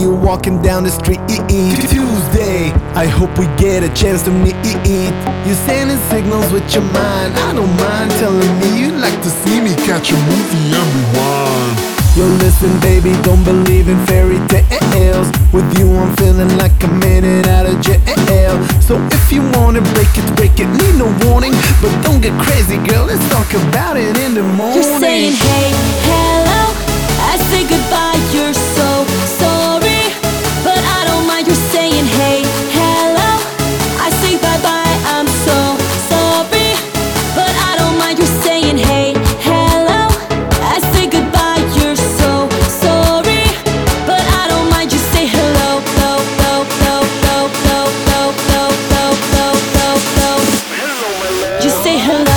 you walking down the street. Tuesday, I hope we get a chance to meet. You sending signals with your mind. I don't mind telling me you'd like to see me catch a movie and rewind. Yo, listen, baby, don't believe in fairy tales. With you, I'm feeling like a minute out of jail. So if you wanna break it, need no warning. But don't get crazy, girl, let's talk about it in the morning. You're saying hey, hello, I say goodbye, you're so sorry. But I don't mind, you're saying hey, hello, I say bye-bye, I'm so sorry. But I don't mind, you're saying hey, hello, I say goodbye, you're so sorry. But I don't mind, you say hello, lo, lo, lo, lo, lo, lo, lo, lo, lo, lo, lo. You say hello.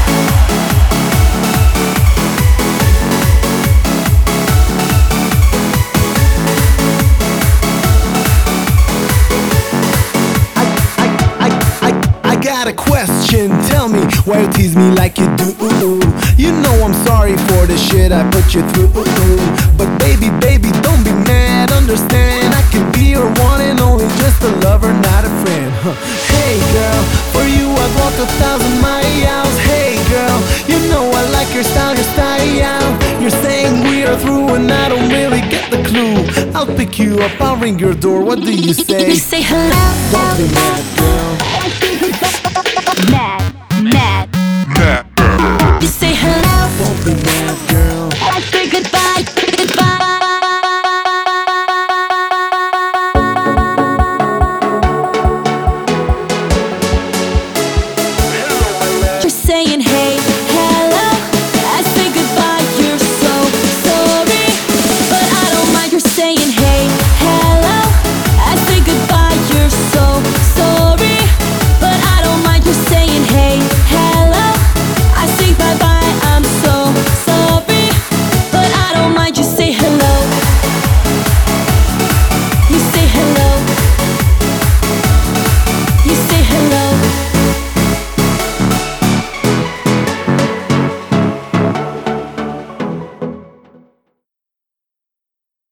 Got a question, tell me why you tease me like you do. You know I'm sorry for the shit I put you through. But baby, don't be mad, understand I can be your one and only, just a lover, not a friend. Hey girl, for you I'd walk 1,000 miles. Hey girl, you know I like your style. You're saying we are through and I don't really get the clue. I'll pick you up, I'll ring your door, what do you say? You say hello. Don't be mad.